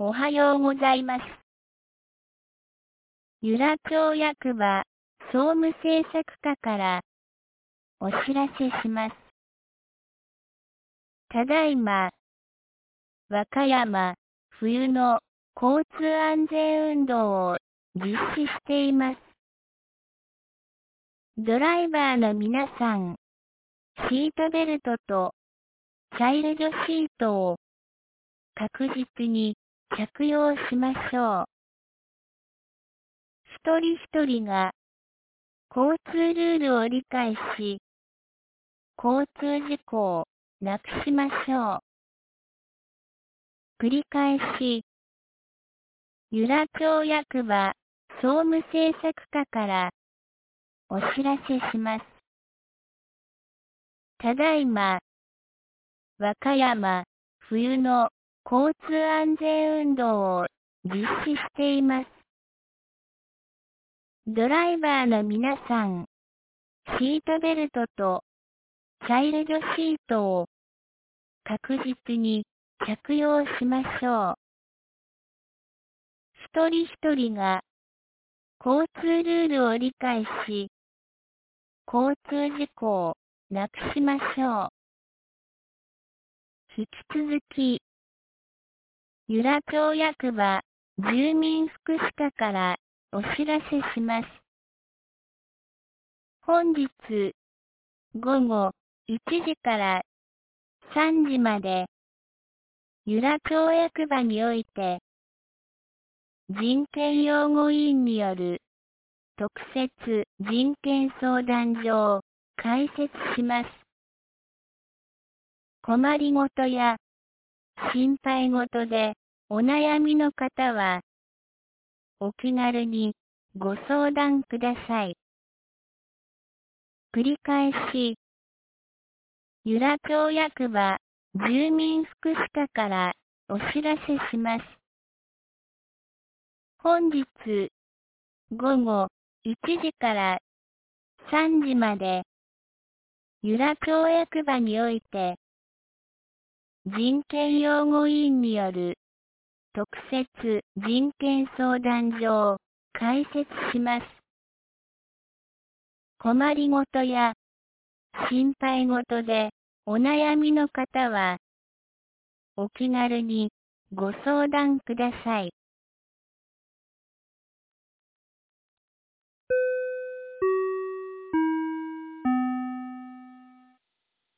おはようございます。由良町役場総務政策課からお知らせします。ただいま、和歌山冬の交通安全運動を実施しています。ドライバーの皆さん、シートベルトとチャイルドシートを確実に着用しましょう。一人一人が交通ルールを理解し、交通事故をなくしましょう。繰り返し、由良町役場総務政策課からお知らせします。ただいま、和歌山冬の交通安全運動を実施しています。ドライバーの皆さん、シートベルトとチャイルドシートを確実に着用しましょう。一人一人が交通ルールを理解し、交通事故をなくしましょう。引き続き、由良町役場住民福祉課からお知らせします。本日午後1時から3時まで、由良町役場において、人権擁護委員による特設人権相談所を開設します。困りごとや心配事でお悩みの方は、お気軽にご相談ください。繰り返し、由良町役場住民福祉課からお知らせします。本日午後1時から3時まで、由良町役場において、人権擁護委員による特設人権相談所を開設します。困りごとや心配事でお悩みの方は、お気軽にご相談ください。